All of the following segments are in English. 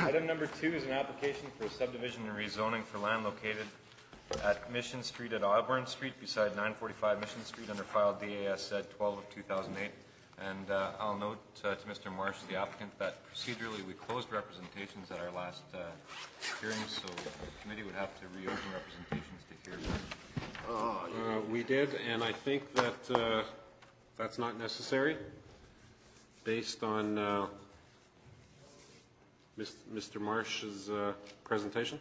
Item number 2 is an application for a subdivision and rezoning for land located at Mission Street at Auburn Street beside 945 Mission Street under file DAS 12 of 2008. And I'll note to Mr. Marsh, the applicant, that procedurally we closed representations at our last hearing, so the committee would have to reopen representations to hear them. We did, and I think that that's not necessary based on Mr. Marsh's presentation.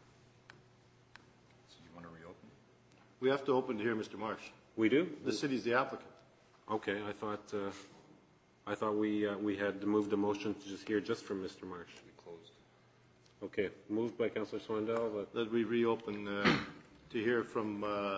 So you want to reopen? We have to open to hear Mr. Marsh. We do? The city's the applicant. Okay, I thought we had moved a motion to just hear just from Mr. Marsh. We closed. Okay, moved by Councillor Swandell. That we reopen to hear from,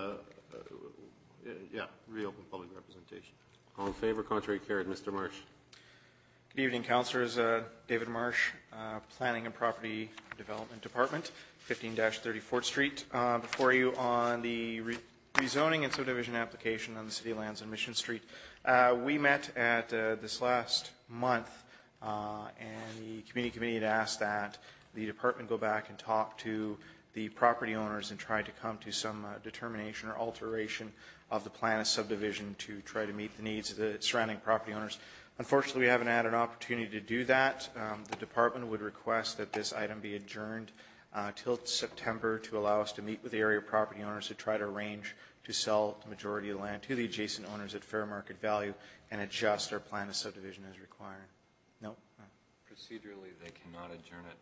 reopen public representation. All in favour, contrary carried. Mr. Marsh. Good evening, Councillors. David Marsh, Planning and Property Development Department, 15-34th Street. Before you on the rezoning and subdivision application on the city lands on Mission Street. We met at this last month, and the committee had asked that the department go back and talk to the property owners and try to come to some determination or alteration of the plan of subdivision to try to meet the needs of the surrounding property owners. Unfortunately, we haven't had an opportunity to do that. The department would request that this item be adjourned till September to allow us to meet with the area property owners to try to arrange to sell the majority of the land to the adjacent owners at fair market value and adjust our plan of subdivision as required. No? Procedurally, they cannot adjourn it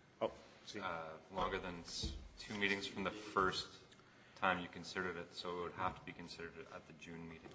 longer than 2 meetings from the first time you considered it, so it would have to be considered at the June meeting.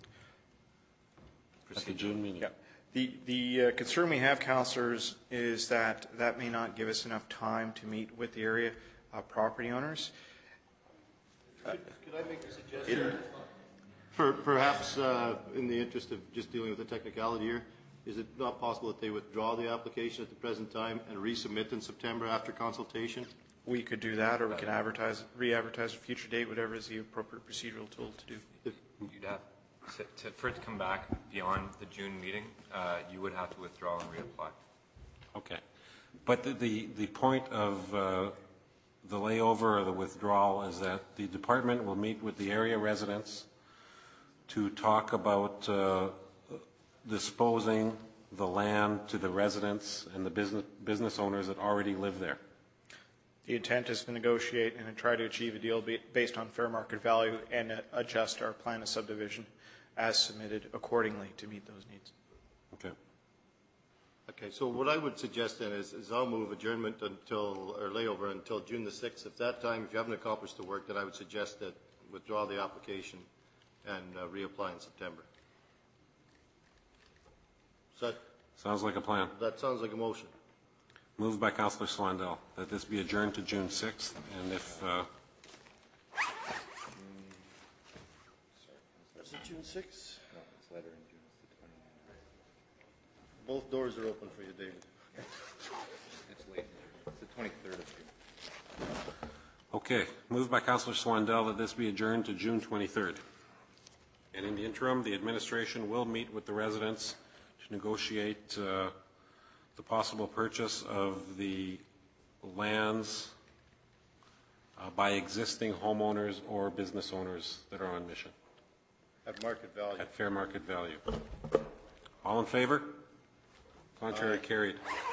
At the June meeting. Yeah. The concern we have, councillors, is that may not give us enough time to meet with the area property owners. Could I make a suggestion? Perhaps in the interest of just dealing with the technicality here, is it not possible that they withdraw the application at the present time and resubmit in September after consultation? We could do that, or we could re-advertise a future date, whatever is the appropriate procedural tool to do. You'd have for it to come back beyond the June meeting, you would have to withdraw and reapply. Okay. But the point of the layover or the withdrawal is that the department will meet with the area residents to talk about disposing the land to the residents and the business owners that already live there. The intent is to negotiate and try to achieve a deal based on fair market value and adjust our plan of subdivision as submitted accordingly to meet those needs. Okay. Okay, so what I would suggest then is I'll move adjournment or layover until June the 6th. At that time, if you haven't accomplished the work, then I would suggest that withdraw the application and reapply in September. Sounds like a plan. That sounds like a motion. Moved by Councillor Swandell that this be adjourned to June 6th, and if Is it June 6th? No, it's later in June. It's the 29th. Both doors are open for you, David. It's late. It's the 23rd of June. okay, moved by Councillor Swandell that this be adjourned to June 23rd. And in the interim, the administration will meet with the residents to negotiate the possible purchase of the lands by existing homeowners or business owners that are on Mission. At market value. At fair market value. All in favor? Contrary carried.